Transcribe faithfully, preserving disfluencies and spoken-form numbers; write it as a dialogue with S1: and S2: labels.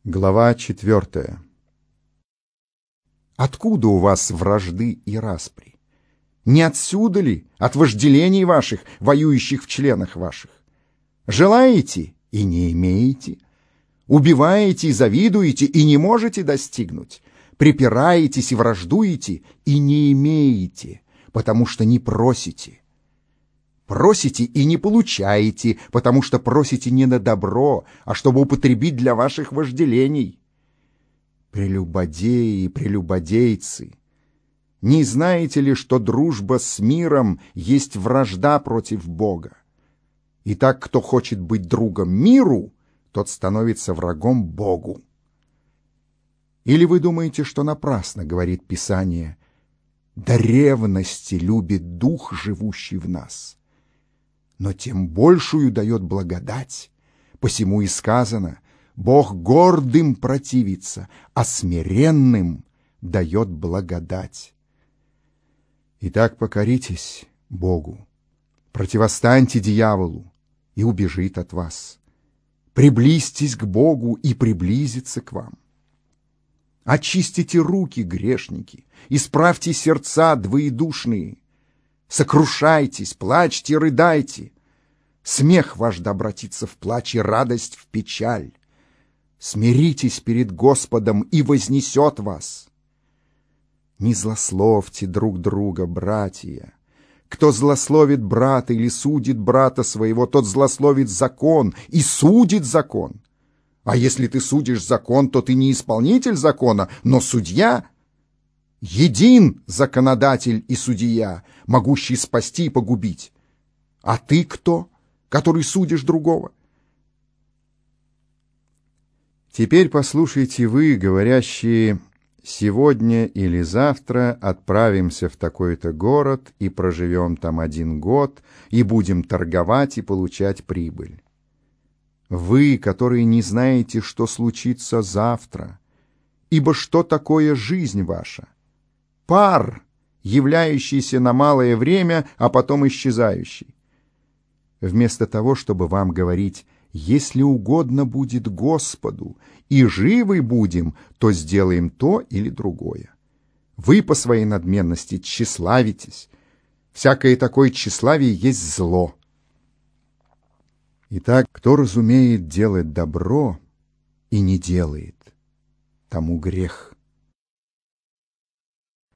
S1: Глава четвертая. Откуда у вас вражды и распри? Не отсюда ли, от вожделений ваших, воюющих в членах ваших? Желаете и не имеете, убиваете и завидуете и не можете достигнуть, припираетесь и враждуете и не имеете, потому что не просите. Просите и не получаете, потому что просите не на добро, а чтобы употребить для ваших вожделений. Прелюбодеи и прелюбодейцы, не знаете ли, что дружба с миром есть вражда против Бога? Итак, кто хочет быть другом миру, тот становится врагом Богу. Или вы думаете, что напрасно говорит Писание: «До ревности любит Дух, живущий в нас». Но тем большую дает благодать, посему и сказано: Бог гордым противится, а смиренным дает благодать. Итак, покоритесь Богу, противостаньте дьяволу, и убежит от вас. Приблизьтесь к Богу, и приблизится к вам. Очистите руки, грешники, исправьте сердца двоедушные. Сокрушайтесь, плачьте, рыдайте. Смех ваш да обратится в плач и радость в печаль. Смиритесь перед Господом, и вознесет вас. Не злословьте друг друга, братья. Кто злословит брата или судит брата своего, тот злословит закон и судит закон. А если ты судишь закон, то ты не исполнитель закона, но судья. Един законодатель и судья, могущий спасти и погубить. А ты кто, который судишь другого? Теперь послушайте вы, говорящие: сегодня или завтра отправимся в такой-то город и проживем там один год, и будем торговать и получать прибыль. Вы, которые не знаете, что случится завтра, ибо что такое жизнь ваша? Пар, являющийся на малое время, а потом исчезающий. Вместо того, чтобы вам говорить: если угодно будет Господу, и живы будем, то сделаем то или другое. Вы по своей надменности тщеславитесь. Всякое такое тщеславие есть зло. Итак, кто разумеет делать добро и не делает, тому грех.